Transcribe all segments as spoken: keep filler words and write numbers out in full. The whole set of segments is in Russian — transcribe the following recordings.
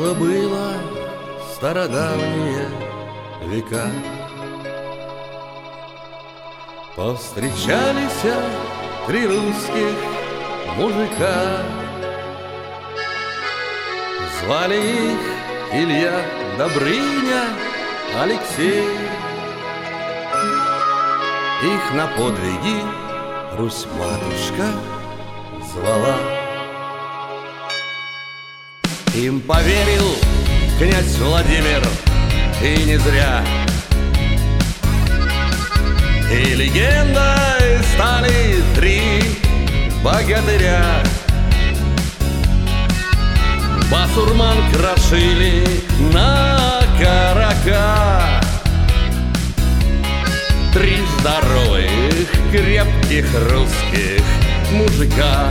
Дело было стародавние века. Повстречались три русских мужика. Звали их Илья, Добрыня, Алексей. Их на подвиги Русь-матушка звала. Им поверил князь Владимир, и не зря. И легендой стали три богатыря. Басурман крошили на карака. Три здоровых, крепких русских мужика.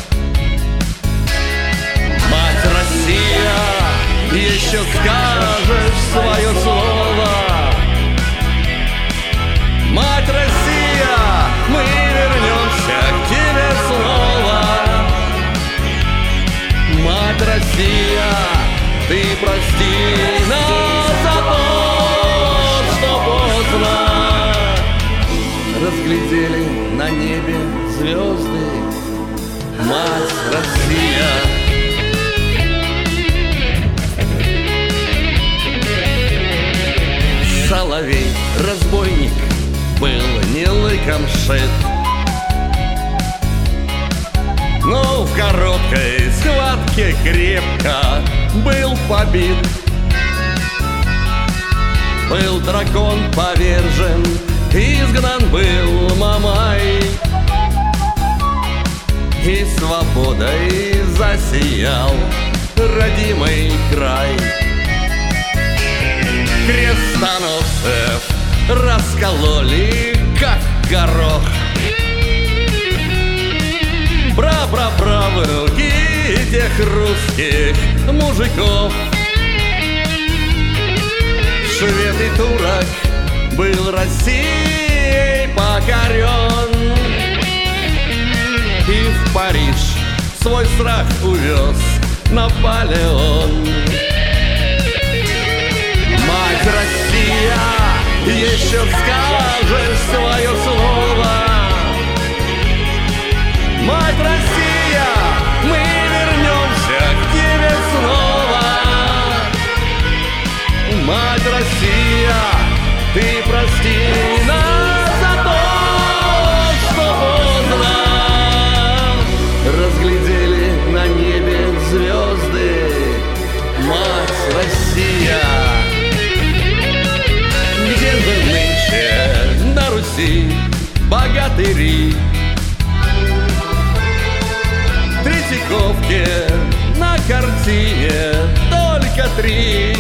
Мать Россия, еще скажешь свое слово. Мать Россия, мы вернемся к тебе снова. Мать Россия, ты прости нас за то, что поздно. Разглядели на небе звезды. Мать Россия. Соловей, разбойник, был не лыком шит, но в короткой схватке крепко был побит. Был дракон повержен, изгнан был Мамай, и свободой засиял родимый край. Крестоносцев раскололи, как горох. Пра-пра-правнуки тех русских мужиков. Швед и турок был Россией покорен, и в Париж свой страх увез Наполеон. Мать Россия, еще скажешь свое слово. Мать Россия, мы вернемся к тебе снова. Мать Россия, ты прости нас за то, что поздно. Разглядели на небе звезды. Мать Россия. Где же нынче на Руси богатыри? В Третьяковке на картине только три.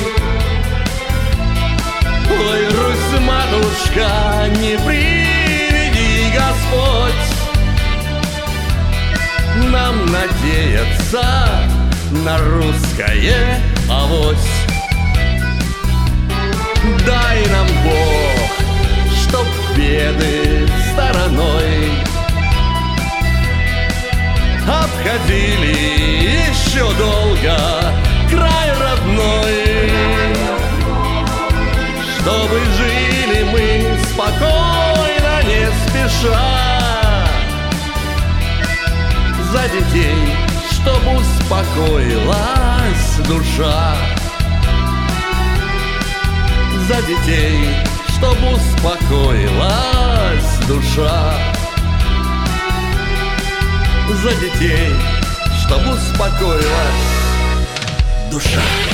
Ой, Русь-матушка, не приведи Господь нам надеяться на русское авось. Дай нам Бог, чтоб беды стороной обходили еще долго край родной. Чтобы жили мы спокойно, не спеша, за детей, чтоб успокоилась душа. За детей, чтоб успокоилась душа. За детей, чтоб успокоилась душа.